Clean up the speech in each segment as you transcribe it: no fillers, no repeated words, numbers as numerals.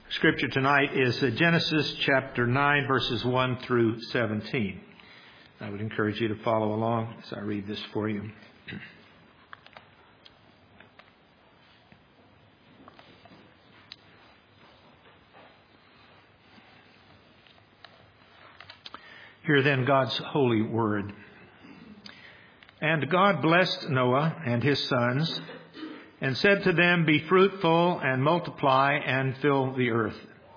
Scripture tonight is Genesis chapter 9, verses 1 through 17. I would encourage you to follow along as I read this for you. Hear then God's holy word. And God blessed Noah and his sons, and said to them, Be fruitful and multiply and fill the earth.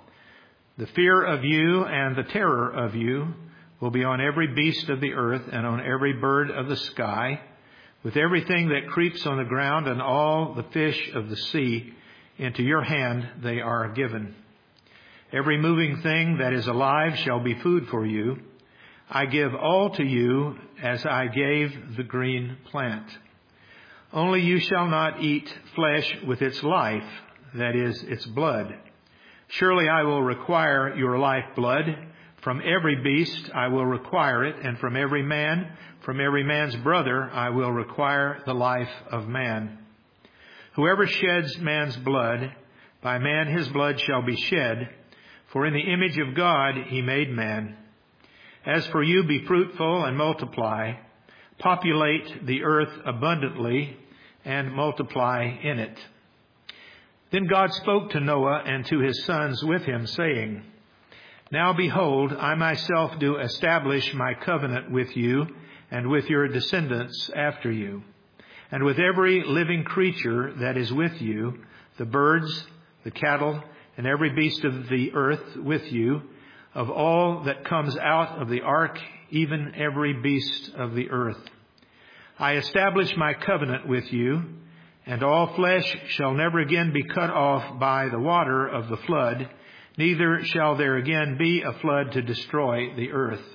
The fear of you and the terror of you will be on every beast of the earth and on every bird of the sky, with everything that creeps on the ground and all the fish of the sea. Into your hand they are given. Every moving thing that is alive shall be food for you. I give all to you as I gave the green plant. Only you shall not eat flesh with its life, that is, its blood. Surely I will require your lifeblood. From every beast I will require it, and from every man's brother I will require the life of man. Whoever sheds man's blood, by man his blood shall be shed, for in the image of God he made man. As for you, be fruitful and multiply, populate the earth abundantly, and multiply in it. Then God spoke to Noah and to his sons with him, saying, Now behold, I myself do establish my covenant with you and with your descendants after you, and with every living creature that is with you, the birds, the cattle, and every beast of the earth with you, of all that comes out of the ark, even every beast of the earth. I establish my covenant with you, and all flesh shall never again be cut off by the water of the flood, neither shall there again be a flood to destroy the earth.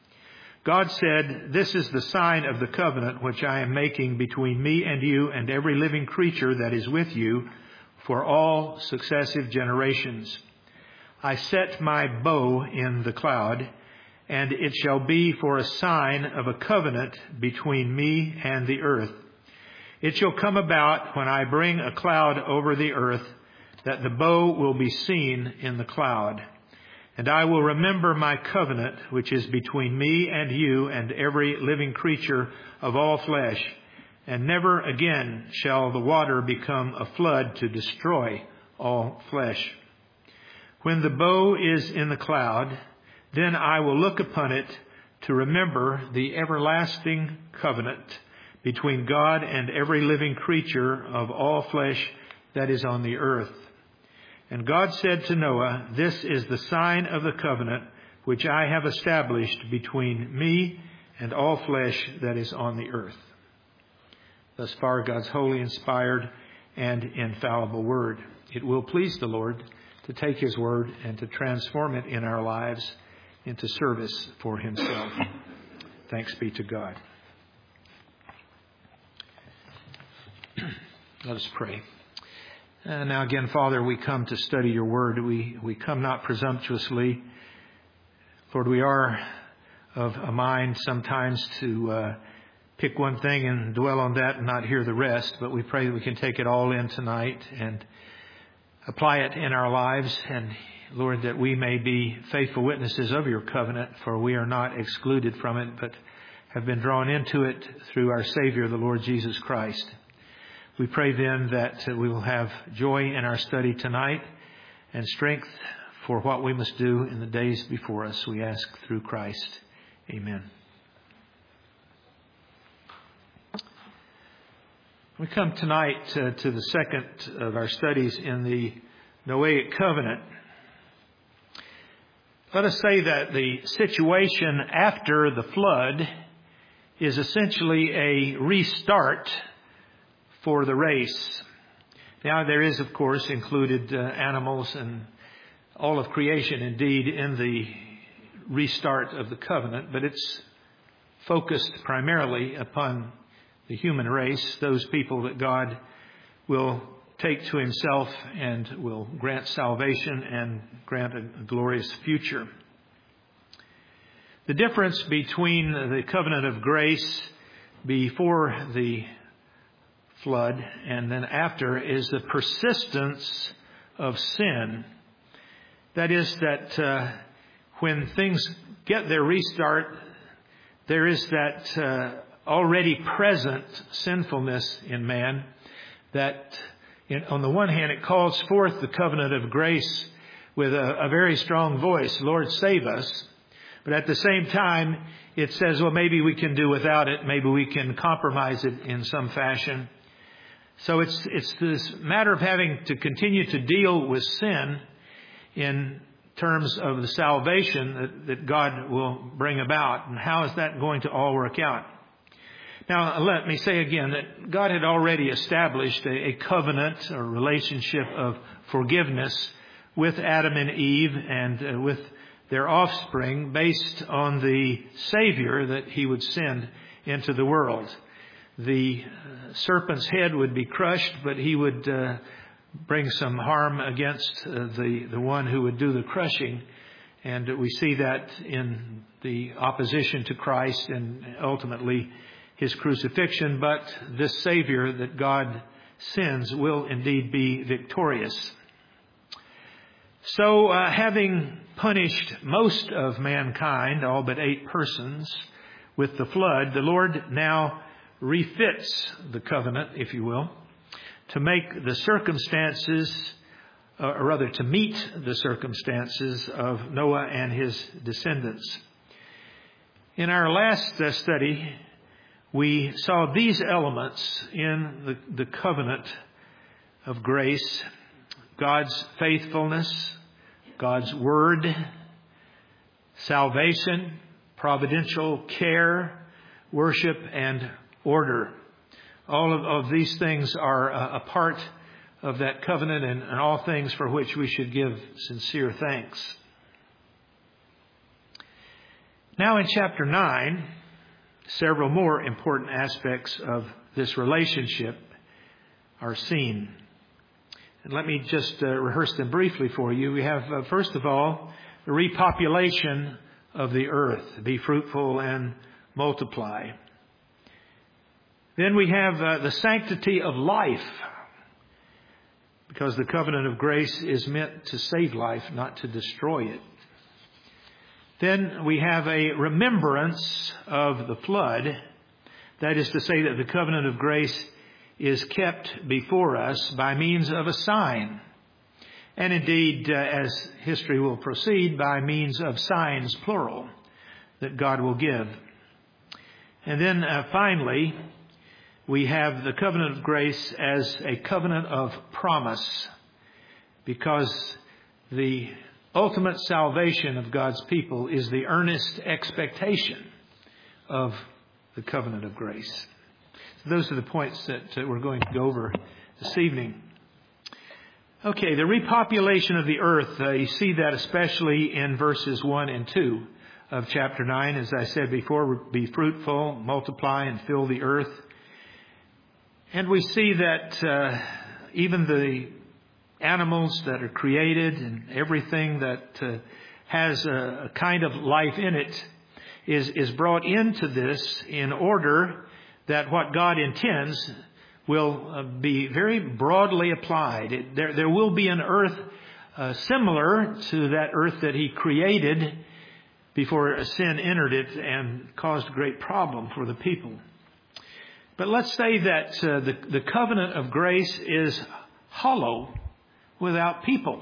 God said, This is the sign of the covenant which I am making between me and you and every living creature that is with you for all successive generations. I set my bow in the cloud, and it shall be for a sign of a covenant between me and the earth. It shall come about when I bring a cloud over the earth, that the bow will be seen in the cloud. And I will remember my covenant, which is between me and you and every living creature of all flesh. And never again shall the water become a flood to destroy all flesh. When the bow is in the cloud, then I will look upon it to remember the everlasting covenant between God and every living creature of all flesh that is on the earth. And God said to Noah, This is the sign of the covenant which I have established between me and all flesh that is on the earth. Thus far, God's holy, inspired, and infallible word. It will please the Lord to take his word and to transform it in our lives into service for himself. Thanks be to God. Let us pray. Now again, Father, we come to study your word. We come not presumptuously. Lord, we are of a mind sometimes to pick one thing and dwell on that and not hear the rest. But we pray that we can take it all in tonight and apply it in our lives. And Lord, that we may be faithful witnesses of your covenant, for we are not excluded from it, but have been drawn into it through our Savior, the Lord Jesus Christ. We pray then that we will have joy in our study tonight and strength for what we must do in the days before us. We ask through Christ. Amen. We come tonight to the second of our studies in the Noahic covenant. Let us say that the situation after the flood is essentially a restart for the race. Now, there is, of course, included animals and all of creation, indeed, in the restart of the covenant, but it's focused primarily upon the human race, those people that God will take to himself and will grant salvation and grant a glorious future. The difference between the covenant of grace before the flood and then after is the persistence of sin That is that when things get their restart, there is that already present sinfulness in man that, on the one hand, it calls forth the covenant of grace with a very strong voice, Lord, save us. But at the same time, it says, well, maybe we can do without it. Maybe we can compromise it in some fashion. So it's this matter of having to continue to deal with sin in terms of the salvation that God will bring about. And how is that going to all work out? Now, let me say again that God had already established a covenant or relationship of forgiveness with Adam and Eve and with their offspring based on the Savior that He would send into the world. The serpent's head would be crushed, but he would bring some harm against the one who would do the crushing. And we see that in the opposition to Christ and ultimately His crucifixion. But this Savior that God sends will indeed be victorious. So having punished most of mankind, all but 8 persons, with the flood, the Lord now refits the covenant, if you will, to make the circumstances, or rather to meet the circumstances of Noah and his descendants. In our last study, we saw these elements in the covenant of grace: God's faithfulness, God's word, salvation, providential care, worship, and order. All of these things are a part of that covenant and all things for which we should give sincere thanks. Now in chapter 9, several more important aspects of this relationship are seen. And let me just rehearse them briefly for you. We have, first of all, the repopulation of the earth. Be fruitful and multiply. Then we have the sanctity of life, because the covenant of grace is meant to save life, not to destroy it. Then we have a remembrance of the flood. That is to say that the covenant of grace is kept before us by means of a sign. And indeed, as history will proceed, by means of signs, plural, that God will give. And then finally, we have the covenant of grace as a covenant of promise, because the ultimate salvation of God's people is the earnest expectation of the covenant of grace. So those are the points that we're going to go over this evening. Okay, the repopulation of the earth, you see that especially in verses 1 and 2 of chapter 9. As I said before, be fruitful, multiply, and fill the earth. And we see that even the animals that are created and everything that has a kind of life in it is brought into this in order that what God intends will be very broadly applied. There will be an earth similar to that earth that He created before sin entered it and caused great problem for the people. But let's say that the covenant of grace is hollow without people.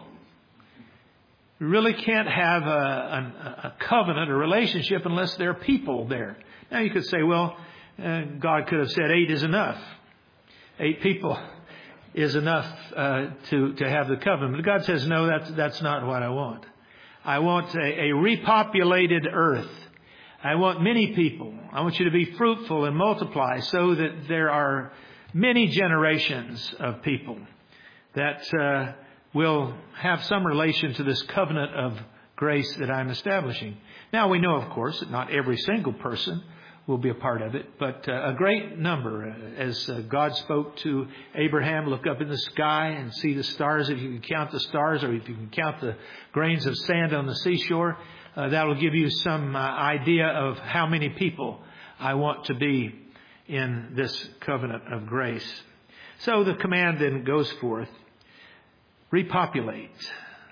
You really can't have a covenant, a relationship, unless there are people there. Now you could say, well, God could have said 8 is enough. 8 people is enough to have the covenant. But God says, no, that's not what I want. I want a repopulated earth. I want many people. I want you to be fruitful and multiply so that there are many generations of people that will have some relation to this covenant of grace that I'm establishing. Now we know, of course, that not every single person will be a part of it, but a great number. As God spoke to Abraham, look up in the sky and see the stars. If you can count the stars, or if you can count the grains of sand on the seashore, that will give you some idea of how many people I want to be in this covenant of grace. So the command then goes forth: repopulate,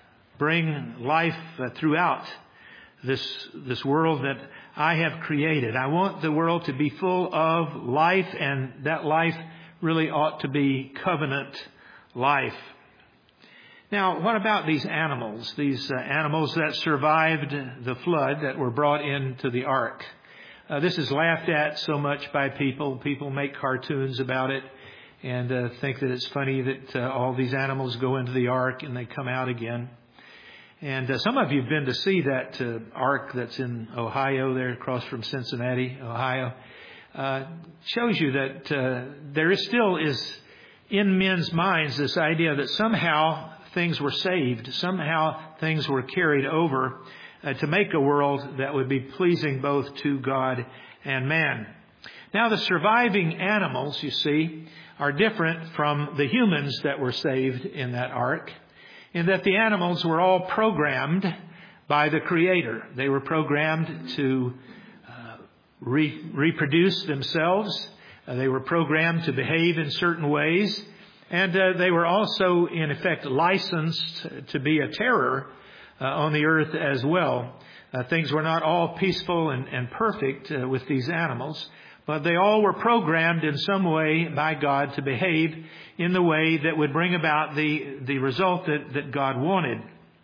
bring life throughout this world that I have created. I want the world to be full of life, and that life really ought to be covenant life. Now, what about these animals? These animals that survived the flood that were brought into the ark. This is laughed at so much by people. People make cartoons about it and think that it's funny that all these animals go into the ark and they come out again. And some of you have been to see that ark that's in Ohio, there across from Cincinnati, Ohio. Shows you that there still is in men's minds this idea that somehow things were saved, somehow things were carried over to make a world that would be pleasing both to God and man. Now, the surviving animals, you see, are different from the humans that were saved in that ark, in that the animals were all programmed by the Creator. They were programmed to reproduce themselves. They were programmed to behave in certain ways. And they were also, in effect, licensed to be a terror on the earth as well. Things were not all peaceful and perfect with these animals, but they all were programmed in some way by God to behave in the way that would bring about the result that God wanted.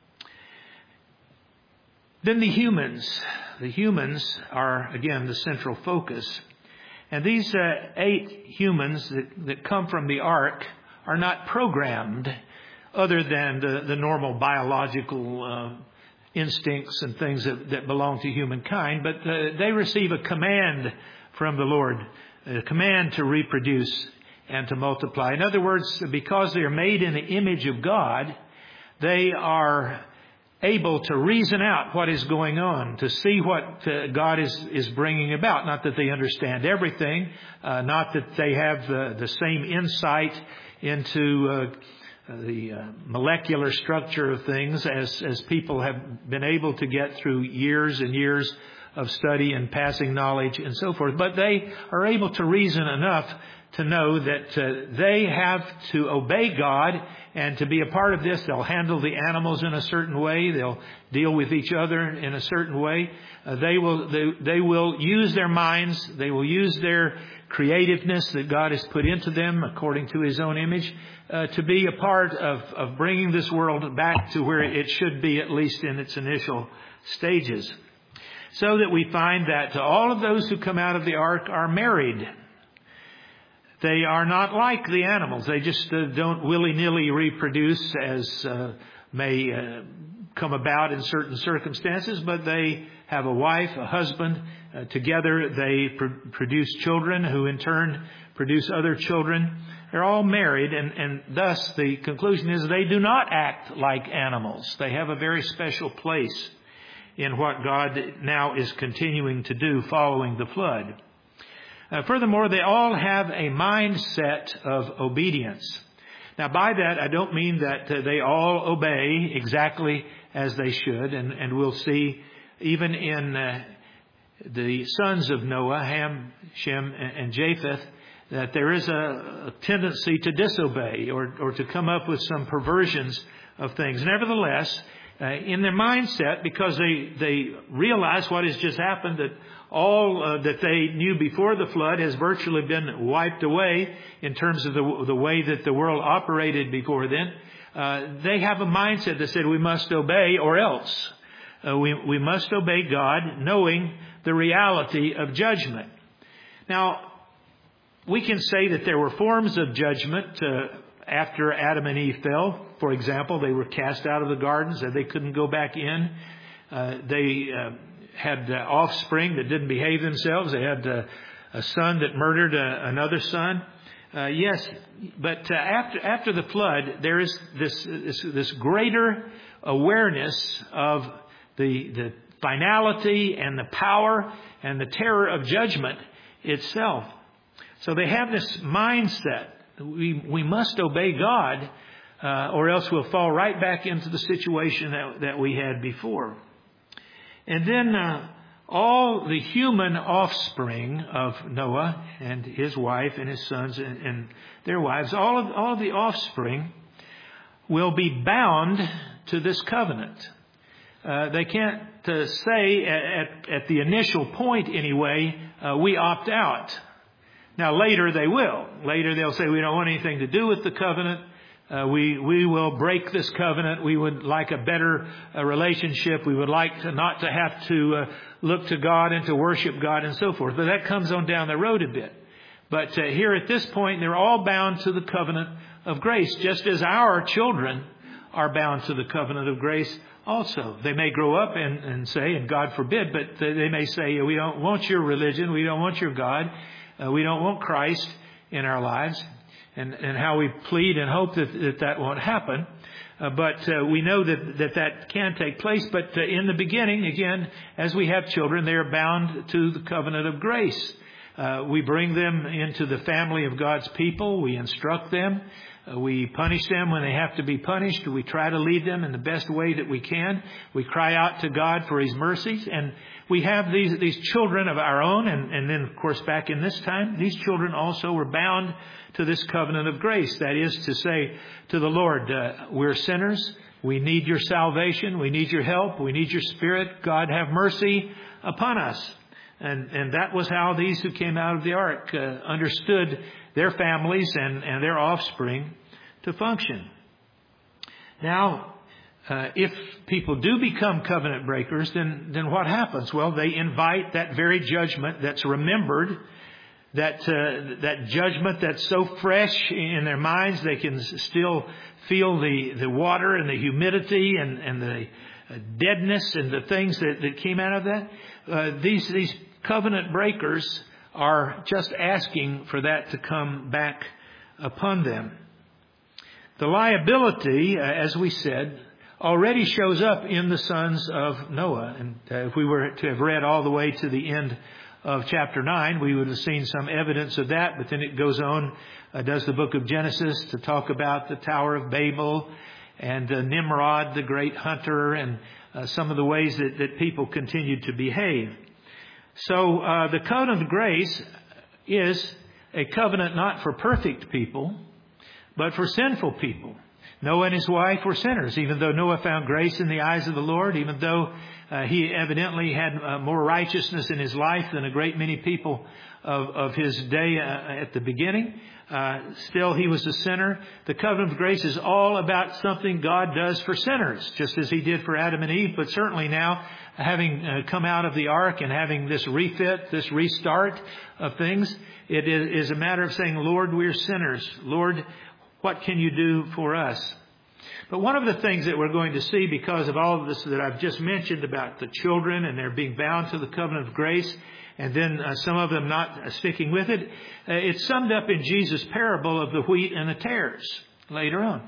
Then the humans. The humans are, again, the central focus. And these 8 humans that come from the ark are not programmed other than the normal biological instincts and things that belong to humankind, but they receive a command from the Lord, a command to reproduce and to multiply. In other words, because they are made in the image of God, they are able to reason out what is going on, to see what God is bringing about. Not that they understand everything, not that they have the same insight into the molecular structure of things as people have been able to get through years and years of study and passing knowledge and so forth. But they are able to reason enough to know that they have to obey God, and to be a part of this, they'll handle the animals in a certain way. They'll deal with each other in a certain way. They will use their minds. They will use their creativeness that God has put into them according to His own image to be a part of bringing this world back to where it should be, at least in its initial stages. So that we find that all of those who come out of the ark are married. They are not like the animals. They just don't willy-nilly reproduce as may come about in certain circumstances, but they have a wife, a husband. Together they produce children who in turn produce other children. They're all married, and thus the conclusion is they do not act like animals. They have a very special place in what God now is continuing to do following the flood. Furthermore, they all have a mindset of obedience. Now, by that, I don't mean that they all obey exactly as they should. And we'll see even in the sons of Noah, Ham, Shem, and Japheth, that there is a tendency to disobey or to come up with some perversions of things. Nevertheless, in their mindset, because they realize what has just happened, that all that they knew before the flood has virtually been wiped away in terms of the way that the world operated before then. They have a mindset that said we must obey or else. We must obey God, knowing the reality of judgment. Now, we can say that there were forms of judgment after Adam and Eve fell. For example, they were cast out of the gardens and they couldn't go back in. They had offspring that didn't behave themselves. They had a son that murdered another son. Yes, but after the flood, there is this greater awareness of the finality and the power and the terror of judgment itself. So they have this mindset. We must obey God, or else we'll fall right back into the situation that we had before. And then all the human offspring of Noah and his wife and his sons and their wives, all of the offspring will be bound to this covenant. They can't say at the initial point anyway, we opt out. Now later they will. Later they'll say we don't want anything to do with the covenant. We will break this covenant. We would like a better relationship. We would like not to have to look to God and to worship God and so forth. But that comes on down the road a bit. But here at this point, they're all bound to the covenant of grace, just as our children are bound to the covenant of grace also. They may grow up and say, and God forbid, but they may say, we don't want your religion. We don't want your God. We don't want Christ in our lives. And how we plead and hope that won't happen. But we know that can take place. But in the beginning, again, as we have children, they are bound to the covenant of grace. We bring them into the family of God's people. We instruct them. We punish them when they have to be punished. We try to lead them in the best way that we can. We cry out to God for His mercies. And we have these children of our own. And then, of course, back in this time, these children also were bound to this covenant of grace. That is to say to the Lord, we're sinners. We need your salvation. We need your help. We need your Spirit. God, have mercy upon us. And that was how these who came out of the ark understood their families and their offspring to function. Now, if people do become covenant breakers, then what happens? Well, they invite that very judgment that's remembered, that judgment that's so fresh in their minds they can still feel the water and the humidity and the deadness and the things that came out of that. These covenant breakers are just asking for that to come back upon them. The liability, as we said, already shows up in the sons of Noah. And if we were to have read all the way to the end of chapter 9, we would have seen some evidence of that. But then it goes on, does the book of Genesis, to talk about the Tower of Babel and Nimrod, the great hunter, and some of the ways that people continued to behave. So the covenant of grace is a covenant not for perfect people, but for sinful people. Noah and his wife were sinners, even though Noah found grace in the eyes of the Lord, even though he evidently had more righteousness in his life than a great many people of his day at the beginning. Still, he was a sinner. The covenant of grace is all about something God does for sinners, just as He did for Adam and Eve. But certainly now, having come out of the ark and having this refit, this restart of things, it is a matter of saying, Lord, we're sinners. Lord, what can you do for us? But one of the things that we're going to see because of all of this that I've just mentioned about the children and they're being bound to the covenant of grace, and then some of them not sticking with it, it's summed up in Jesus' parable of the wheat and the tares later on.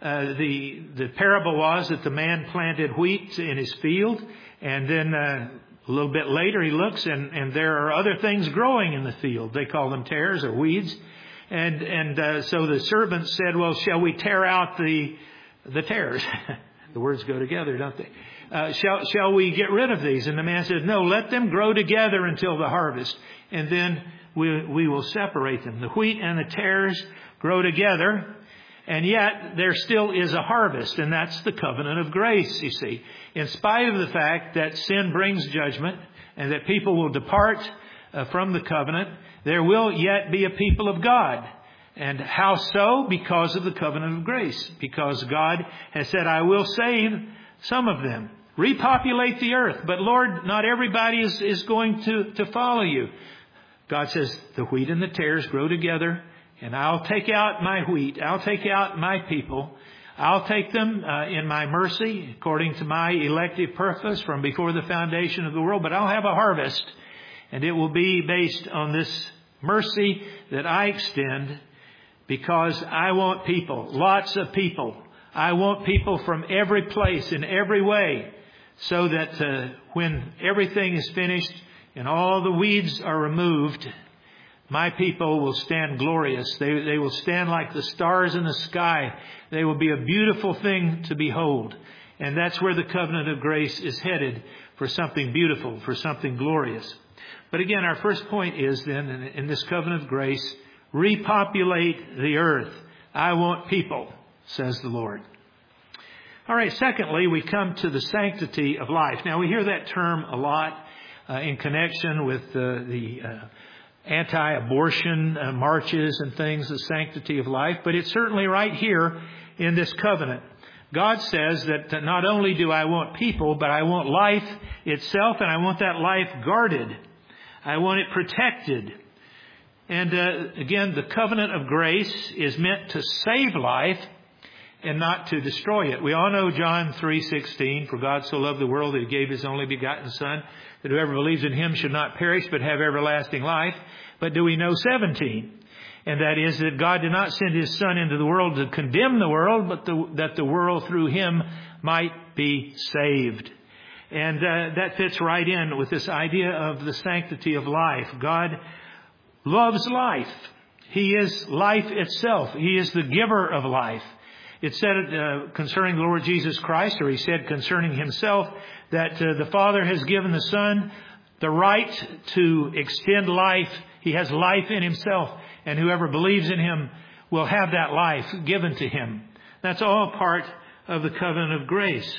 The parable was that the man planted wheat in his field, and then a little bit later he looks and there are other things growing in the field. They call them tares or weeds. And so the servant said, well, shall we tear out the tares? The words go together, don't they? Shall we get rid of these? And the man said, no, let them grow together until the harvest, and then we will separate them. The wheat and the tares grow together, and yet there still is a harvest, and that's the covenant of grace, you see. In spite of the fact that sin brings judgment and that people will depart from the covenant, there will yet be a people of God. And how so? Because of the covenant of grace. Because God has said, I will save some of them. Repopulate the earth. But Lord, not everybody is going to follow you. God says, the wheat and the tares grow together, and I'll take out my wheat. I'll take out my people. I'll take them in my mercy, according to my elective purpose from before the foundation of the world. But I'll have a harvest, and it will be based on this mercy that I extend, because I want people, lots of people. I want people from every place, in every way, so that when everything is finished and all the weeds are removed, my people will stand glorious. They will stand like the stars in the sky. They will be a beautiful thing to behold. And that's where the covenant of grace is headed, for something beautiful, for something glorious. But again, our first point is then, in this covenant of grace, repopulate the earth. I want people, says the Lord. All right, secondly, we come to the sanctity of life. Now, we hear that term a lot in connection with the anti-abortion marches and things, the sanctity of life. But it's certainly right here in this covenant. God says that not only do I want people, but I want life itself, and I want that life guarded. I want it protected. And again, the covenant of grace is meant to save life and not to destroy it. We all know John 3:16, for God so loved the world that He gave His only begotten Son, that whoever believes in Him should not perish but have everlasting life. But do we know 17? And that is that God did not send His Son into the world to condemn the world, but that the world through Him might be saved. And that fits right in with this idea of the sanctity of life. God loves life. He is life itself. He is the giver of life. It said concerning the Lord Jesus Christ, or He said concerning Himself, that the Father has given the Son the right to extend life. He has life in Himself, and whoever believes in Him will have that life given to him. That's all part of the covenant of grace.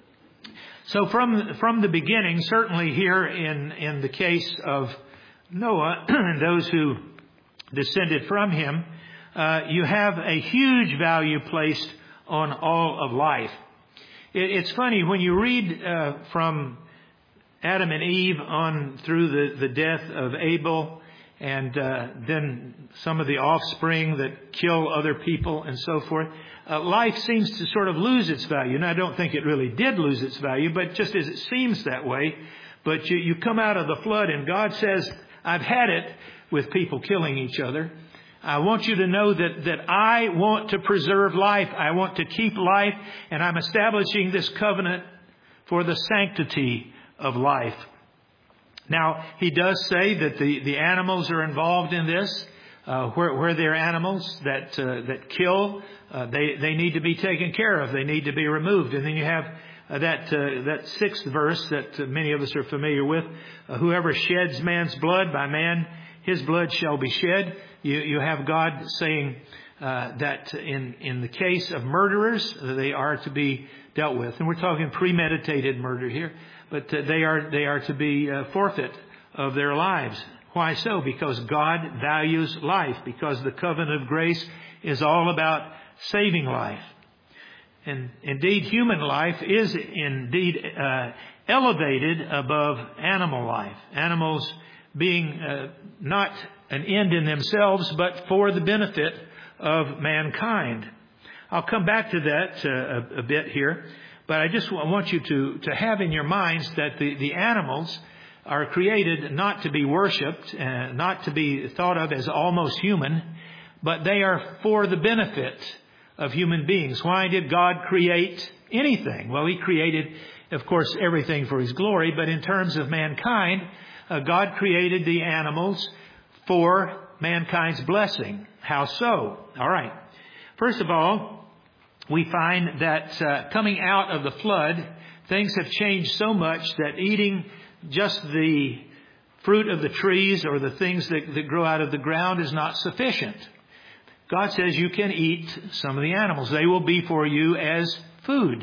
So from the beginning, certainly here in the case of Noah and those who descended from him, you have a huge value placed on all of life. It's funny, when you read from Adam and Eve on through the death of Abel, and then some of the offspring that kill other people and so forth, life seems to sort of lose its value. And I don't think it really did lose its value, but just as it seems that way. But you come out of the flood and God says, I've had it with people killing each other. I want you to know that I want to preserve life. I want to keep life. And I'm establishing this covenant for the sanctity of life. Now, He does say that the animals are involved in this. Where there are animals that kill, they need to be taken care of. They need to be removed. And then you have that sixth verse that many of us are familiar with. Whoever sheds man's blood, by man his blood shall be shed. You have God saying that in the case of murderers, they are to be dealt with. And we're talking premeditated murder here. But they are to be forfeit of their lives. Why so? Because God values life. Because the covenant of grace is all about saving life. And indeed, human life is indeed elevated above animal life. Animals being not an end in themselves, but for the benefit of mankind. I'll come back to that a bit here. But I just want you to have in your minds that the animals are created not to be worshipped, not to be thought of as almost human, but they are for the benefit of human beings. Why did God create anything? Well, He created, of course, everything for His glory, but in terms of mankind, God created the animals for mankind's blessing. How so? All right. First of all, we find that coming out of the flood, things have changed so much that eating just the fruit of the trees or the things that grow out of the ground is not sufficient. God says you can eat some of the animals. They will be for you as food.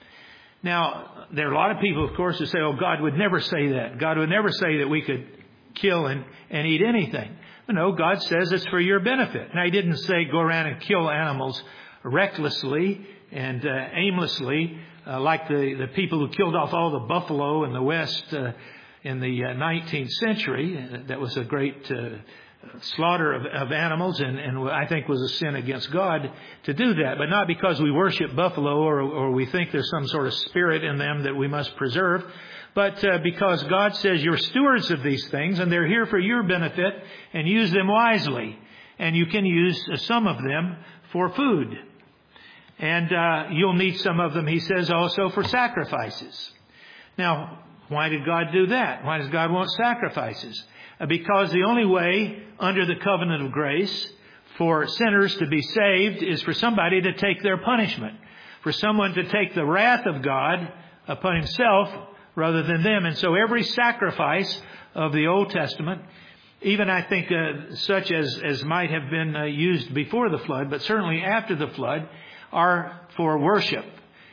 Now, there are a lot of people, of course, who say, oh, God would never say that. God would never say that we could kill and eat anything. But no, God says it's for your benefit. Now, He didn't say go around and kill animals recklessly and aimlessly, like the people who killed off all the buffalo in the West in the 19th century. That was a great slaughter of animals, and I think was a sin against God to do that. But not because we worship buffalo or we think there's some sort of spirit in them that we must preserve, but because God says you're stewards of these things, and they're here for your benefit, and use them wisely. And you can use some of them for food. And you'll need some of them, He says, also for sacrifices. Now, why did God do that? Why does God want sacrifices? Because the only way under the covenant of grace for sinners to be saved is for somebody to take their punishment. For someone to take the wrath of God upon Himself rather than them. And so every sacrifice of the Old Testament, even I think such as might have been used before the flood, but certainly after the flood, are for worship.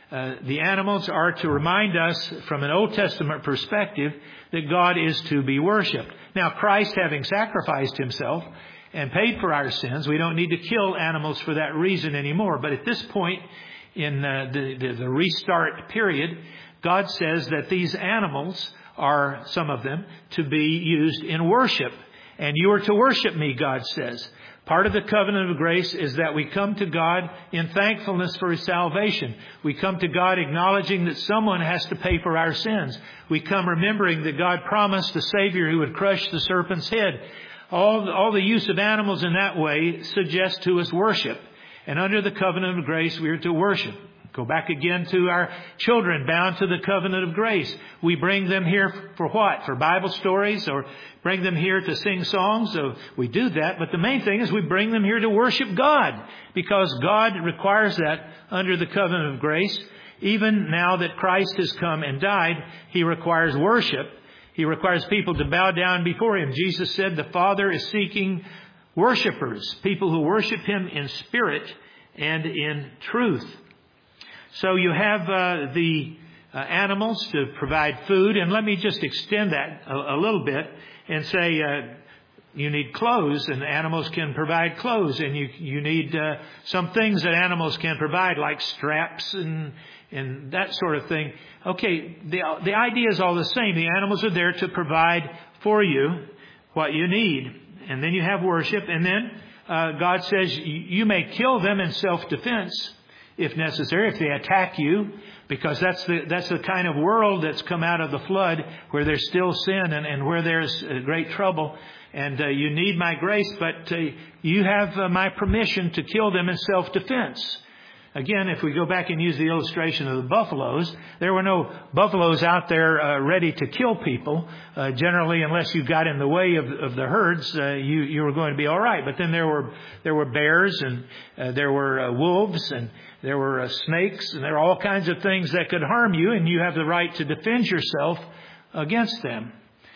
The animals are to remind us from an Old Testament perspective that God is to be worshipped. Now, Christ, having sacrificed himself and paid for our sins, we don't need to kill animals for that reason anymore. But at this point in the restart period, God says that these animals are, some of them, to be used in worship. And you are to worship me, God says. Part of the covenant of grace is that we come to God in thankfulness for his salvation. We come to God acknowledging that someone has to pay for our sins. We come remembering that God promised a Savior who would crush the serpent's head. All the use of animals in that way suggests to us worship. And under the covenant of grace, we are to worship. Go back again to our children bound to the covenant of grace. We bring them here for what? For Bible stories, or bring them here to sing songs? So we do that. But the main thing is we bring them here to worship God, because God requires that under the covenant of grace. Even now that Christ has come and died, he requires worship. He requires people to bow down before him. Jesus said the Father is seeking worshipers, people who worship him in spirit and in truth. So you have the animals to provide food. And let me just extend that a little bit and say you need clothes, and animals can provide clothes. And you need some things that animals can provide, like straps and that sort of thing. Okay, the idea is all the same. The animals are there to provide for you what you need. And then you have worship. And then God says you may kill them in self-defense, if necessary, if they attack you, because that's the kind of world that's come out of the flood, where there's still sin and where there's great trouble. And you need my grace, but you have my permission to kill them in self-defense. Again, if we go back and use the illustration of the buffaloes, there were no buffaloes out there ready to kill people. Generally, unless you got in the way of the herds, you were going to be all right. But then there were bears, and there were wolves, and there were snakes, and there are all kinds of things that could harm you, and you have the right to defend yourself against them.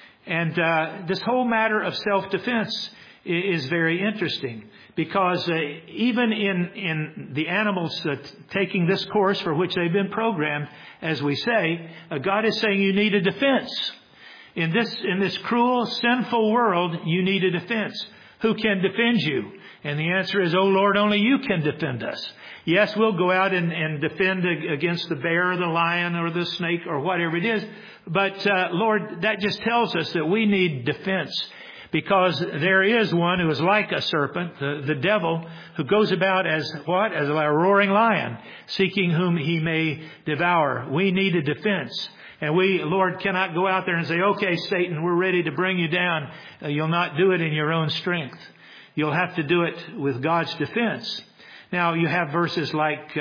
And this whole matter of self-defense is very interesting, because even in the animals taking this course for which they've been programmed, as we say, God is saying you need a defense. In this cruel, sinful world, you need a defense. Who can defend you? And the answer is, oh Lord, only you can defend us. Yes, we'll go out and defend against the bear or the lion or the snake or whatever it is. But Lord, that just tells us that we need defense. Because there is one who is like a serpent, the devil, who goes about as what? As a roaring lion, seeking whom he may devour. We need a defense. And we, Lord, cannot go out there and say, okay, Satan, we're ready to bring you down. You'll not do it in your own strength. You'll have to do it with God's defense. Now, you have verses like,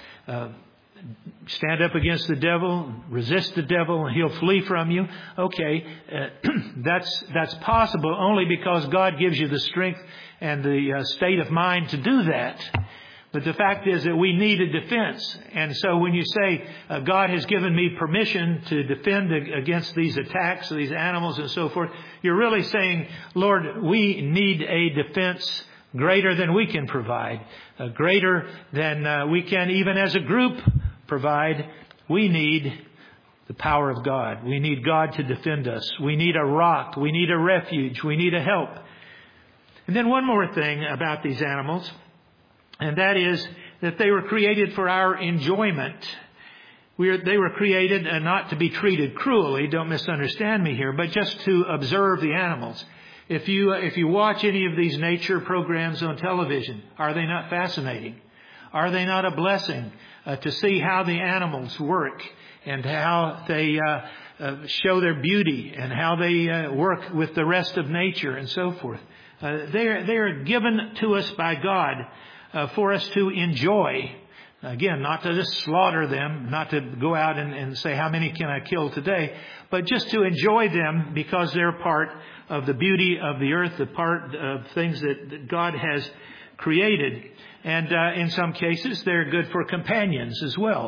stand up against the devil, resist the devil, and he'll flee from you. Okay, that's possible only because God gives you the strength and the state of mind to do that. But the fact is that we need a defense. And so when you say, God has given me permission to defend against these attacks, these animals and so forth, you're really saying, Lord, we need a defense greater than we can provide, greater than we can even as a group provide. We need the power of God. We need God to defend us. We need a rock. We need a refuge. We need a help. And then one more thing about these animals, and that is that they were created for our enjoyment. They were created not to be treated cruelly, don't misunderstand me here, but just to observe the animals. If you watch any of these nature programs on television, are they not fascinating? Are they not a blessing to see how the animals work and how they show their beauty and how they work with the rest of nature and so forth? They are given to us by God for us to enjoy. Again, not to just slaughter them, not to go out and say, how many can I kill today? But just to enjoy them because they're part of the beauty of the earth, the part of things that God has created. And in some cases, they're good for companions as well.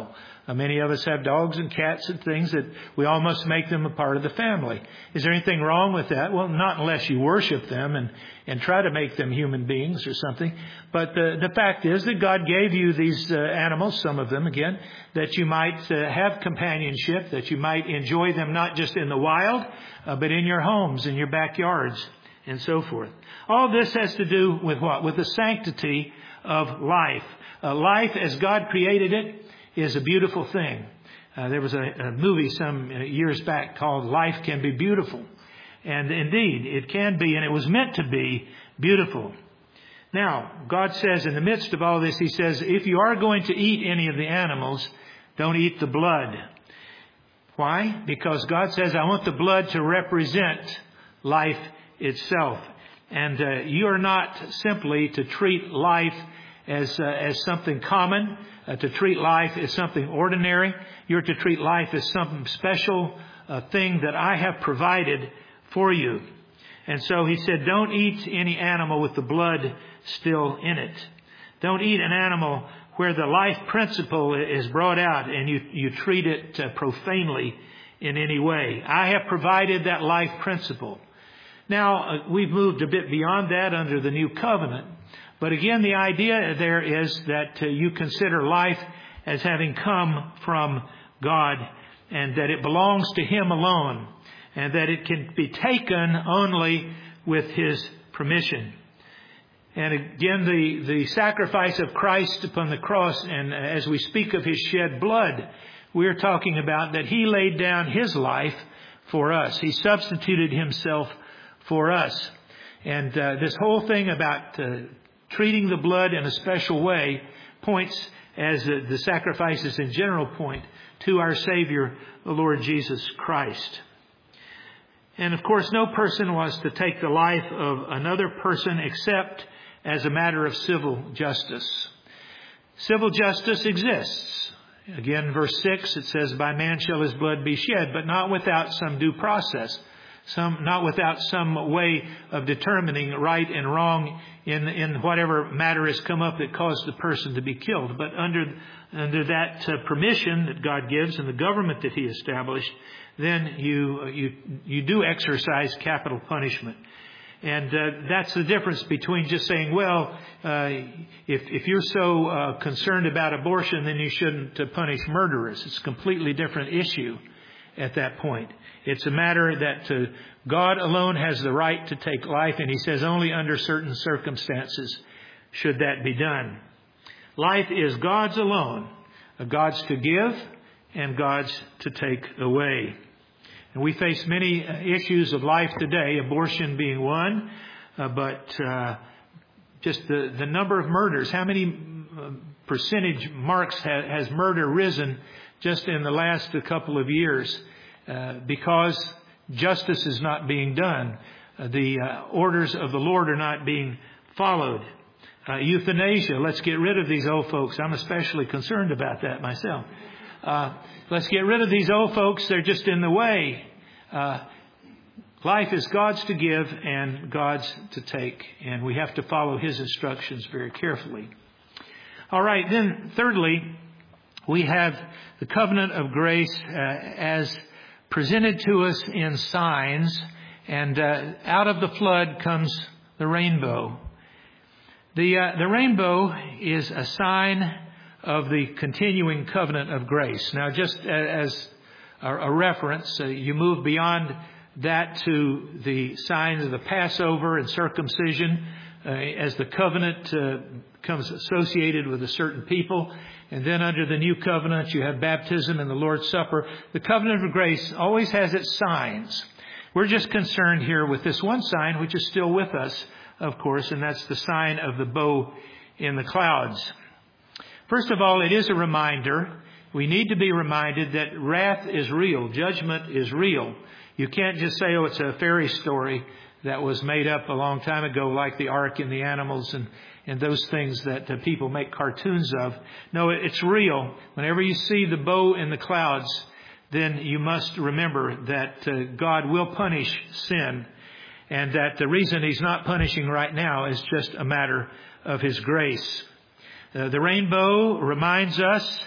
Many of us have dogs and cats and things that we all must make them a part of the family. Is there anything wrong with that? Well, not unless you worship them and try to make them human beings or something. But the fact is that God gave you these animals, some of them again, that you might have companionship, that you might enjoy them not just in the wild, but in your homes, in your backyards, and so forth. All this has to do with what? With the sanctity of life. Life as God created it is a beautiful thing. There was a movie some years back called Life Can Be Beautiful. And indeed, it can be, and it was meant to be beautiful. Now, God says in the midst of all this, He says, if you are going to eat any of the animals, don't eat the blood. Why? Because God says, I want the blood to represent life itself. And you are not simply to treat life as something common, to treat life as something ordinary. You're to treat life as something special, thing that I have provided for you. And so He said, don't eat any animal with the blood still in it. Don't eat an animal where the life principle is brought out and you treat it profanely in any way. I have provided that life principle. Now, we've moved a bit beyond that under the new covenant. But again, the idea there is that you consider life as having come from God and that it belongs to Him alone and that it can be taken only with His permission. And again, the sacrifice of Christ upon the cross, and as we speak of His shed blood, we're talking about that He laid down His life for us. He substituted Himself for us. And this whole thing about treating the blood in a special way points, as the sacrifices in general point, to our Savior, the Lord Jesus Christ. And of course, no person was to take the life of another person except as a matter of civil justice. Civil justice exists. Again, verse 6, it says, by man shall his blood be shed, but not without some due process. Not without some way of determining right and wrong in whatever matter has come up that caused the person to be killed. But under that permission that God gives and the government that He established, then you do exercise capital punishment. And that's the difference between just saying, well, if you're so concerned about abortion, then you shouldn't punish murderers. It's a completely different issue at that point. It's a matter that God alone has the right to take life, and He says only under certain circumstances should that be done. Life is God's alone, God's to give and God's to take away. And we face many issues of life today, abortion being one, but just the number of murders. How many percentage marks has murder risen just in the last couple of years because justice is not being done. The orders of the Lord are not being followed. Euthanasia, let's get rid of these old folks. I'm especially concerned about that myself. Let's get rid of these old folks. They're just in the way. Life is God's to give and God's to take. And we have to follow His instructions very carefully. All right, then thirdly, we have the covenant of grace as presented to us in signs. And out of the flood comes the rainbow. The rainbow is a sign of the continuing covenant of grace. Now, just as a reference, you move beyond that to the signs of the Passover and circumcision as the covenant comes associated with a certain people. And then under the new covenant, you have baptism and the Lord's Supper. The covenant of grace always has its signs. We're just concerned here with this one sign, which is still with us, of course, and that's the sign of the bow in the clouds. First of all, it is a reminder. We need to be reminded that wrath is real. Judgment is real. You can't just say, oh, it's a fairy story that was made up a long time ago, like the ark and the animals and those things that people make cartoons of. No, it's real. Whenever you see the bow in the clouds, then you must remember that God will punish sin, and that the reason He's not punishing right now is just a matter of His grace. The rainbow reminds us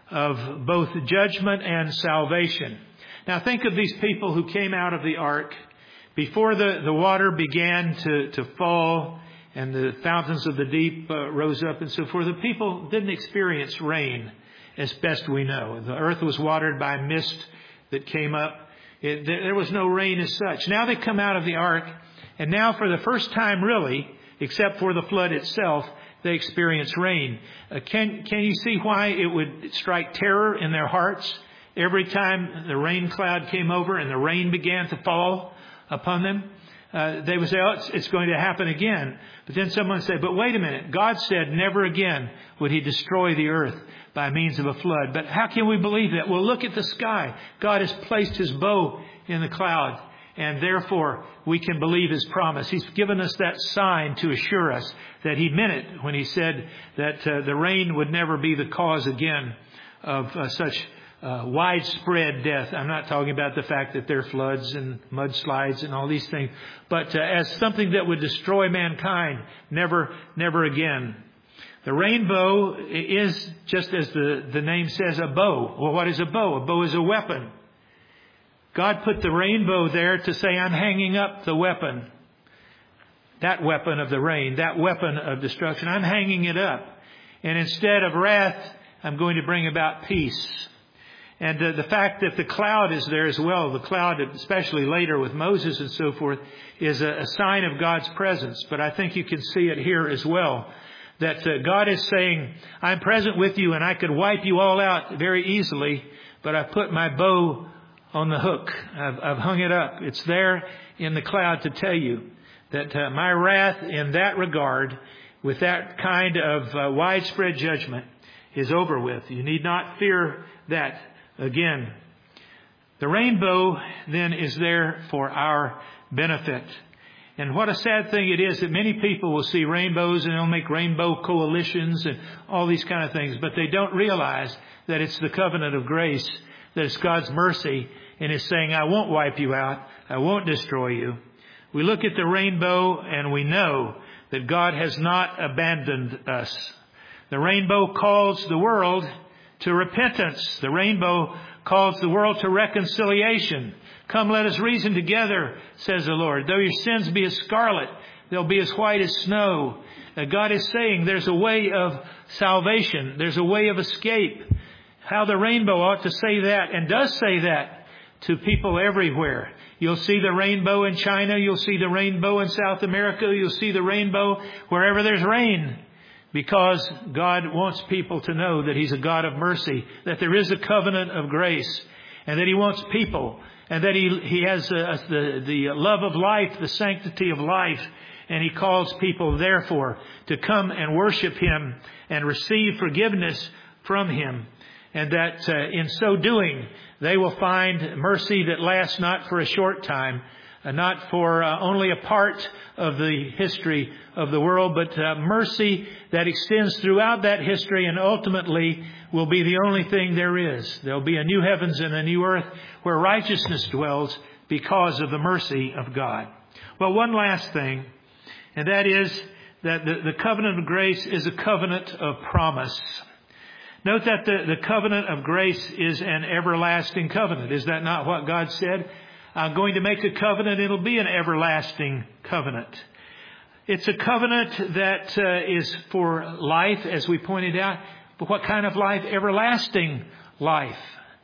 of both judgment and salvation. Now think of these people who came out of the ark before the water began to fall and the fountains of the deep rose up and so forth. The people didn't experience rain as best we know. The earth was watered by mist that came up. There was no rain as such. Now they come out of the ark, and now for the first time really, except for the flood itself, they experience rain. Can you see why it would strike terror in their hearts every time the rain cloud came over and the rain began to fall upon them? They would say, oh, it's going to happen again. But then someone would say, but wait a minute. God said never again would he destroy the earth by means of a flood. But how can we believe that? Well, look at the sky. God has placed his bow in the cloud, and therefore we can believe his promise. He's given us that sign to assure us that he meant it when he said that the rain would never be the cause again of such widespread death. I'm not talking about the fact that there are floods and mudslides and all these things, but as something that would destroy mankind, never again. The rainbow is, just as the name says, a bow. Well, what is a bow? A bow is a weapon. God put the rainbow there to say, I'm hanging up the weapon. That weapon of the rain, that weapon of destruction. I'm hanging it up. And instead of wrath, I'm going to bring about peace. And the fact that the cloud is there as well, the cloud, especially later with Moses and so forth, is a sign of God's presence. But I think you can see it here as well, that God is saying, I'm present with you and I could wipe you all out very easily, but I put my bow on the hook. I've hung it up. It's there in the cloud to tell you that my wrath in that regard, with that kind of widespread judgment, is over with. You need not fear that again. The rainbow then is there for our benefit. And what a sad thing it is that many people will see rainbows and they'll make rainbow coalitions and all these kind of things, but they don't realize that it's the covenant of grace, that it's God's mercy, and is saying, I won't wipe you out, I won't destroy you. We look at the rainbow and we know that God has not abandoned us. The rainbow calls the world to repentance. The rainbow calls the world to reconciliation. Come, let us reason together, says the Lord. Though your sins be as scarlet, they'll be as white as snow. God is saying there's a way of salvation. There's a way of escape. How the rainbow ought to say that, and does say that, to people everywhere. You'll see the rainbow in China. You'll see the rainbow in South America. You'll see the rainbow wherever there's rain. Because God wants people to know that he's a God of mercy, that there is a covenant of grace, and that he wants people, and that he has the love of life, the sanctity of life, and he calls people, therefore, to come and worship him and receive forgiveness from him, and that in so doing, they will find mercy that lasts not for a short time, not for only a part of the history of the world, but mercy that extends throughout that history and ultimately will be the only thing there is. There'll be a new heavens and a new earth where righteousness dwells because of the mercy of God. Well, one last thing, and that is that the covenant of grace is a covenant of promise. Note that the covenant of grace is an everlasting covenant. Is that not what God said? I'm going to make a covenant. It'll be an everlasting covenant. It's a covenant that is for life, as we pointed out. But what kind of life? Everlasting life.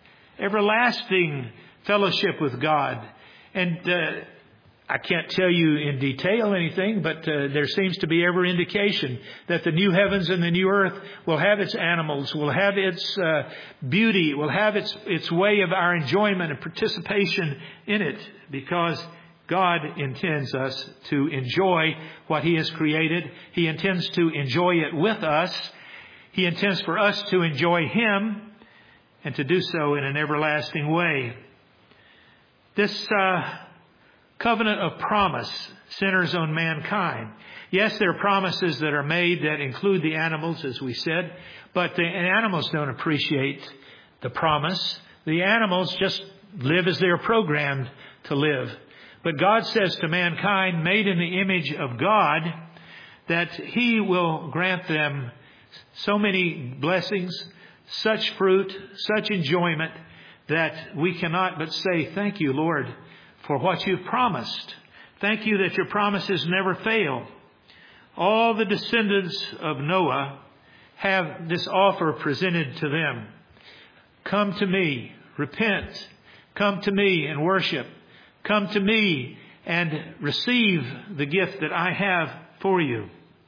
Everlasting fellowship with God. And I can't tell you in detail anything, but there seems to be every indication that the new heavens and the new earth will have its animals, will have its beauty, will have its way of our enjoyment and participation in it, because God intends us to enjoy what he has created. He intends to enjoy it with us. He intends for us to enjoy him and to do so in an everlasting way. This covenant of promise centers on mankind. Yes, there are promises that are made that include the animals, as we said, but the animals don't appreciate the promise. The animals just live as they're programmed to live. But God says to mankind, made in the image of God, that he will grant them so many blessings, such fruit, such enjoyment, that we cannot but say, thank you, Lord, for what you've promised. Thank you that your promises never fail. All the descendants of Noah have this offer presented to them. Come to me, repent. Come to me and worship. Come to me and receive the gift that I have for you.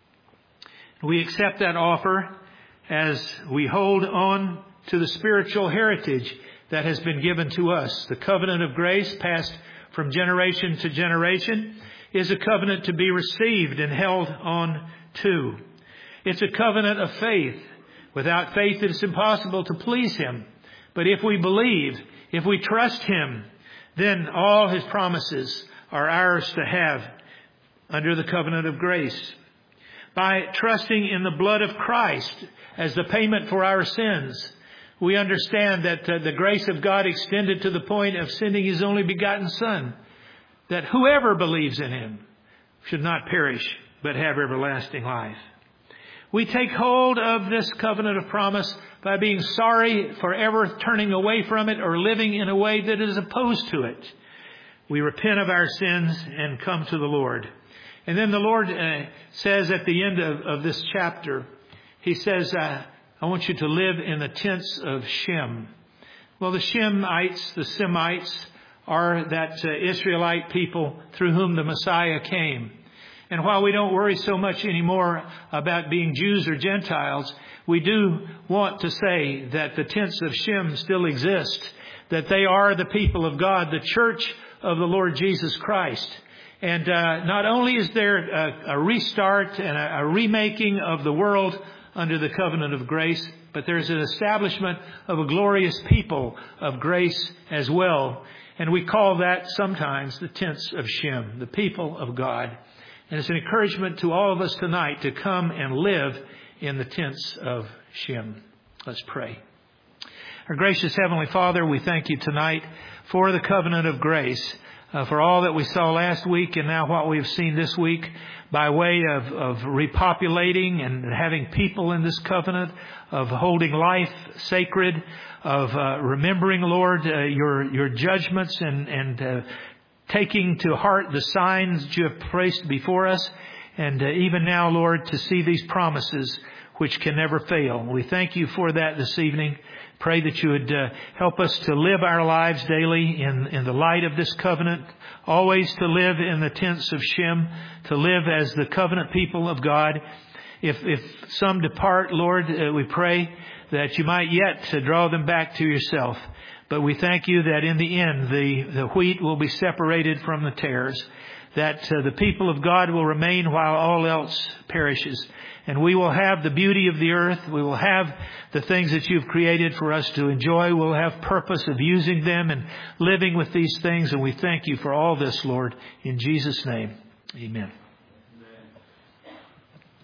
We accept that offer as we hold on to the spiritual heritage that has been given to us. The covenant of grace, passed from generation to generation, is a covenant to be received and held on to. It's a covenant of faith. Without faith, it is impossible to please Him. But if we believe, if we trust Him, then all His promises are ours to have under the covenant of grace. By trusting in the blood of Christ as the payment for our sins, we understand that the grace of God extended to the point of sending His only begotten Son, that whoever believes in Him should not perish, but have everlasting life. We take hold of this covenant of promise by being sorry for ever turning away from it or living in a way that is opposed to it. We repent of our sins and come to the Lord. And then the Lord says at the end of this chapter, He says, I want you to live in the tents of Shem. Well, the Shemites, the Semites, are that Israelite people through whom the Messiah came. And while we don't worry so much anymore about being Jews or Gentiles, we do want to say that the tents of Shem still exist, that they are the people of God, the church of the Lord Jesus Christ. And not only is there a restart and a remaking of the world under the covenant of grace, but there's an establishment of a glorious people of grace as well. And we call that sometimes the tents of Shem, the people of God. And it's an encouragement to all of us tonight to come and live in the tents of Shem. Let's pray. Our gracious Heavenly Father, we thank you tonight for the covenant of grace, for all that we saw last week and now what we've seen this week by way of repopulating and having people in this covenant, of holding life sacred, of remembering, Lord, your judgments and taking to heart the signs that you have placed before us. And even now, Lord, to see these promises which can never fail. We thank you for that this evening. Pray that you would help us to live our lives daily in the light of this covenant, always to live in the tents of Shem, to live as the covenant people of God. If some depart, Lord, we pray that you might yet draw them back to yourself. But we thank you that in the end, the wheat will be separated from the tares, that the people of God will remain while all else perishes. And we will have the beauty of the earth. We will have the things that you've created for us to enjoy. We'll have purpose of using them and living with these things. And we thank you for all this, Lord, in Jesus' name. Amen.